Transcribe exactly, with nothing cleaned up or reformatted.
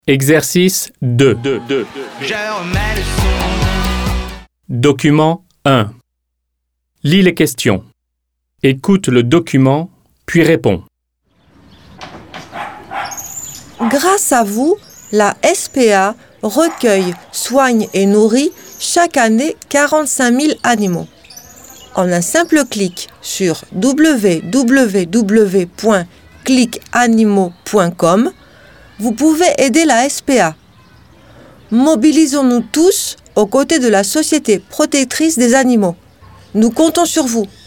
Exercice deux. Je remets le son. Document un. Lis les questions. Écoute le document, puis réponds. Grâce à vous, la S P A recueille, soigne et nourrit chaque année quarante-cinq mille animaux. En un simple clic sur w w w point clic animaux point com, vous pouvez aider la S P A. Mobilisons-nous tous aux côtés de la Société protectrice des animaux. Nous comptons sur vous.